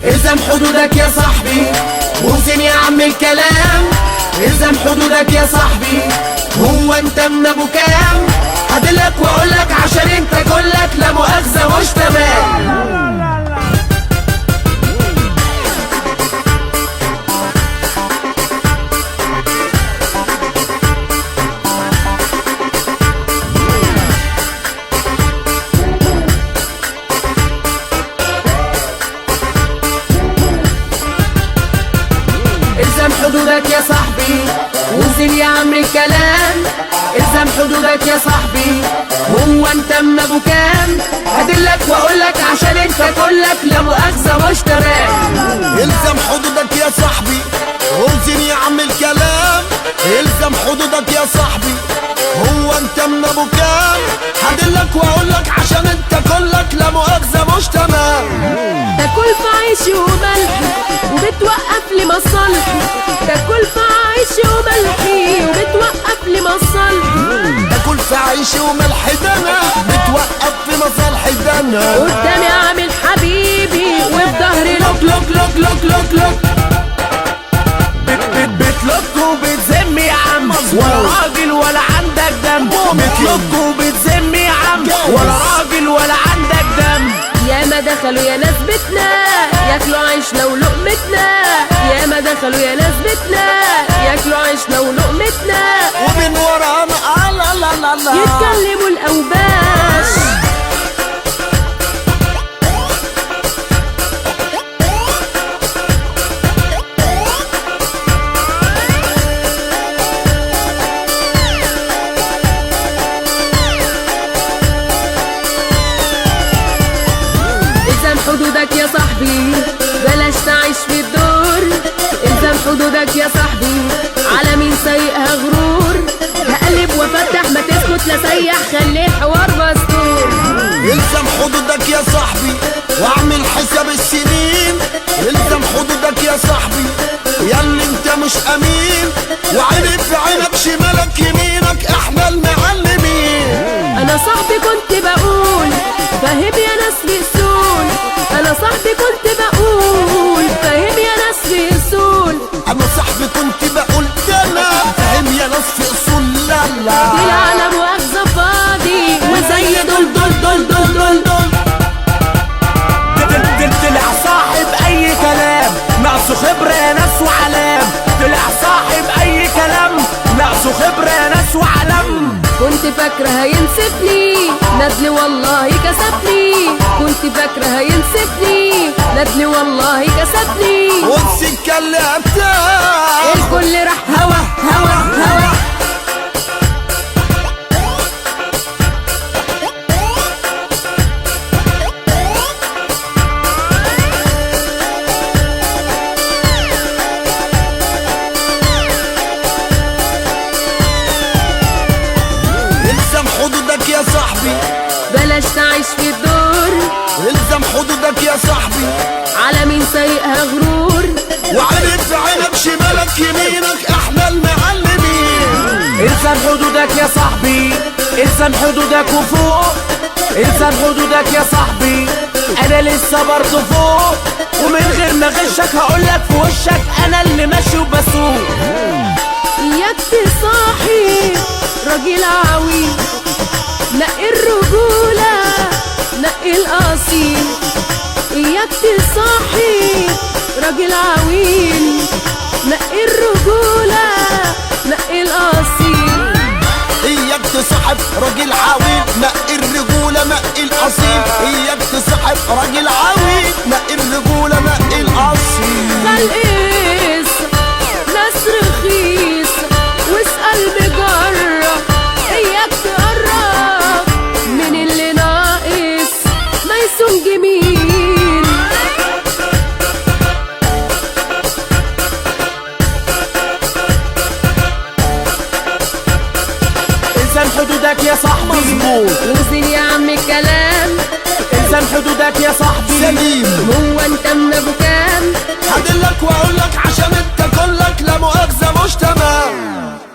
الزم حدودك يا صاحبي وزن يا عم الكلام. الزم حدودك يا صاحبي، هو انت من ابو كام؟ هدلك واقولك عشان انت كلك لا مؤاخذة مش تمام. الزم حدودك يا صاحبي وزن يا عم الكلام. الزم حدودك يا صاحبي، هو انت من ابو كام؟ هدلك واقولك عشان انت كلك لا مؤاخذة مش تمام. الزم حدودك يا صاحبي وزن يا عم الكلام. الزم حدودك يا صاحبي، هو انت من ابو كام؟ هدلك واقولك عشان انت كلك لا مؤاخذة مش تمام. تاكل في عيشي وملحي وبتوقف لي مصالحي. تاكل في عيشي وملحي وبتوقف لي مصالحي. تاكل في عيشي وملحي ده انا بتوقف في مصالحي ده انا. قدامي عامل حبيبي وفي ظهري لوك لوك لوك لوك لوك لوك بتلوك وبتذم يا عم، ولا راجل ولا عندك دم. بتلوك وبتذم يا عم، ولا راجل ولا عندك دم. يا ما دخلوا يا ناس بيتنا ياكلوا عيشنا ولقمتنا. يا ما دخلوا يا ناس بيتنا ياكلوا عيشنا ولقمتنا. ومن ورانا لا لا لا لا يتكلموا الاوباش. الزم حدودك يا صاحبي بلاش تعيش في الدور. الزم حدودك يا صاحبي، على مين سايقها غرور؟ هقلب وافتح ما تسكت لا سيح، خلي الحوار مستور. الزم حدودك يا صاحبي واعمل حساب السنين. الزم حدودك يا صاحبي ياللي انت مش امين، وعيني في عينك شمالك يمينك احنا المعلمين. انا صاحبي كنت بقول فاهم يا ناس في اصول. انا صاحبي كنت بقول فاهم يا ناس في اصول. انا صاحبي كنت بقول ده انا فاهم يا ناس في اصول. لا لا دي العالم واخذه فاضي وزي دول دول دول دول دول دول. طلع صاحب اي كلام ناقصه خبرة يا ناس وعلام. طلع صاحب اي كلام ناقصه خبرة يا ناس وعلام. كنت فاكرة هينسفني ندل والله كسبني. كنت فاكرة هينسفني ندل والله كسبني. والسكة اللي قبتها الكل راح هوا هوا هوا. الزم حدودك يا صاحبي بلاش تعيش في الدور. الزم حدودك يا صاحبي، على مين سايقها غرور؟ وعيني في عينك شمالك يمينك احنا المعلمين. الزم حدودك يا صاحبي، الزم حدودك وفوق. الزم حدودك يا صاحبي، انا لسه برضه فوق. ومن غير ما اغشك هقولك في وشك انا اللي ماشي وبسوق. اياك تصاحي راجل عويل، نقي الرجولة نقي الأصيل. اياك تصاحي راجل عويل، نقي الرجولة نقي الأصيل. اياك تصاحب راجل عويل نقي الرجولة نقي الأصيل. اياك تصاحب راجل عويل نقي الرجولة نقي الأصيل. فالقيس ناس رخيص واسأل بجرة. اياك تقرب من اللي ناقص ما يسون جميل. الزم حدودك يا صاحبي مظبوط. وزن يا عم الكلام. الزم حدودك يا صاحبي سليم. هو انت من ابو كام؟ هدلك واقولك عشان انت كلك لا مؤاخذة مش تمام.